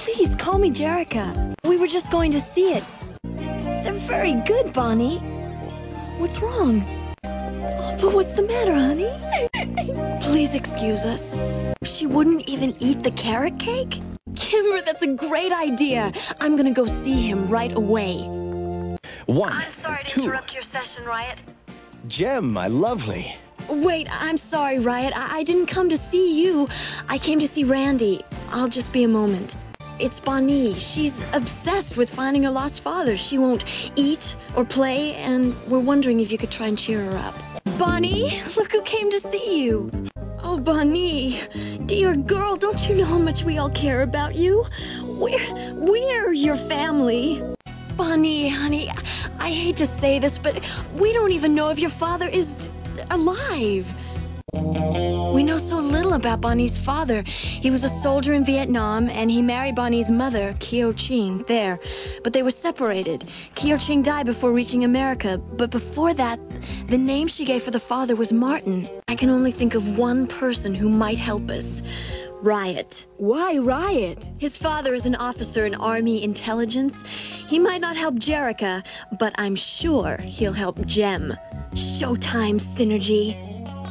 please call me Jerica. We were just going to see it. They're very good, Bonnie. What's wrong? Oh, but what's the matter, honey? Please excuse us. She wouldn't even eat the carrot cake? Kimber, that's a great idea. I'm gonna go see him right away. I'm sorry to interrupt your session, Riot. Jem, my lovely. Wait, I'm sorry, Riot. I didn't come to see you. I came to see Randy. I'll just be a moment. It's Bonnie. She's obsessed with finding her lost father. She won't eat or play, and we're wondering if you could try and cheer her up. Bonnie, look who came to see you. Oh, Bonnie, dear girl, don't you know how much we all care about you? We're your family. Bonnie, honey, I hate to say this, but we don't even know if your father is alive. We know so little about Bonnie's father. He was a soldier in Vietnam, and he married Bonnie's mother, Kyo Ching, there. But they were separated. Kyo Ching died before reaching America, but before that, the name she gave for the father was Martin. I can only think of one person who might help us. Riot. Why Riot? His father is an officer in Army intelligence. He might not help Jerica, but I'm sure he'll help Jem. Showtime, Synergy.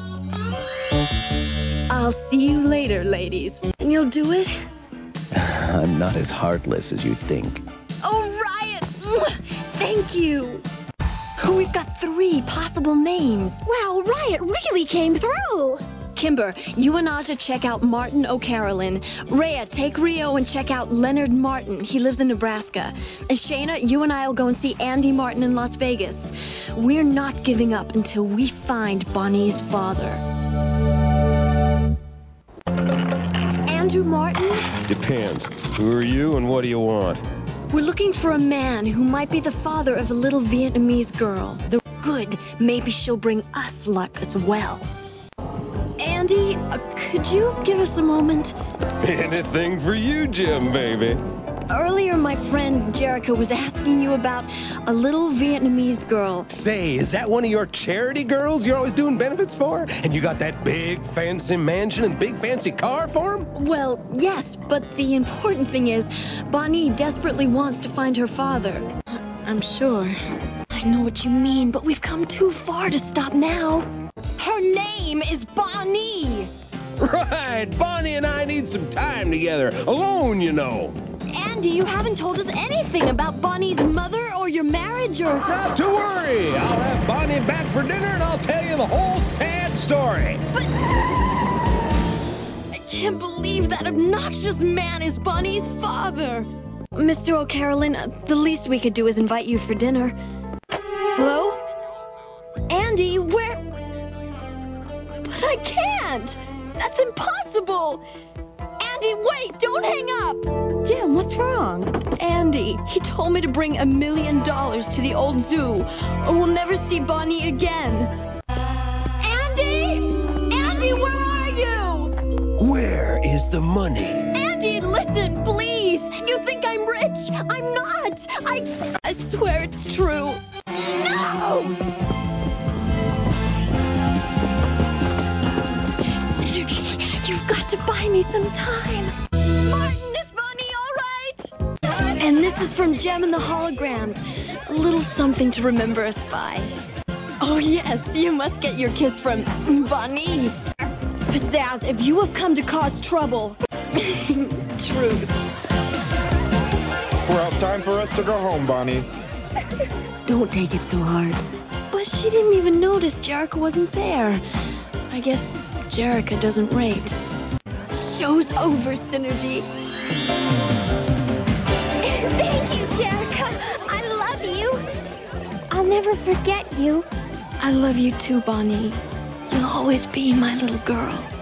I'll see you later, ladies. And you'll do it? I'm not as heartless as you think. Oh, Riot! Thank you! We've got 3 possible names. Wow, Riot really came through! Kimber, you and Aja check out Martin O'Carolyn. Rhea, take Rio and check out Leonard Martin. He lives in Nebraska. And Shayna, you and I will go and see Andy Martin in Las Vegas. We're not giving up until we find Bonnie's father. Andrew Martin? Depends. Who are you and what do you want? We're looking for a man who might be the father of a little Vietnamese girl. The good, maybe she'll bring us luck as well. Andy, could you give us a moment? Anything for you, Jem, baby. Earlier, my friend Jerica was asking you about a little Vietnamese girl. Say, is that one of your charity girls you're always doing benefits for? And you got that big fancy mansion and big fancy car for him? Well, yes, but the important thing is, Bonnie desperately wants to find her father. I'm sure. I know what you mean, but we've come too far to stop now. Her name is Bonnie! Right, Bonnie and I need some time together. Alone, you know. Andy, you haven't told us anything about Bonnie's mother or your marriage or... Not to worry. I'll have Bonnie back for dinner and I'll tell you the whole sad story. But... I can't believe that obnoxious man is Bonnie's father. Mr. O'Carolyn, the least we could do is invite you for dinner. Hello? Andy, where... But I can't! That's impossible! Andy, wait! Don't hang up! Jem, what's wrong? Andy, he told me to bring $1 million to the old zoo, or we'll never see Bonnie again. Andy! Andy, where are you? Where is the money? Andy, listen, please! You think I'm rich? I'm not! I swear it's true. No! Synergy, you've got to buy me some time. Martin, is Bonnie all right? And this is from Jem and the Holograms. A little something to remember us by. Oh yes, you must get your kiss from Bonnie. Pizzazz, if you have come to cause trouble... Truce. Well, time for us to go home, Bonnie. Don't take it so hard. But she didn't even notice Jerica wasn't there. I guess Jerica doesn't rate. Show's over, Synergy. Thank you, Jerica. I love you. I'll never forget you. I love you too, Bonnie. You'll always be my little girl.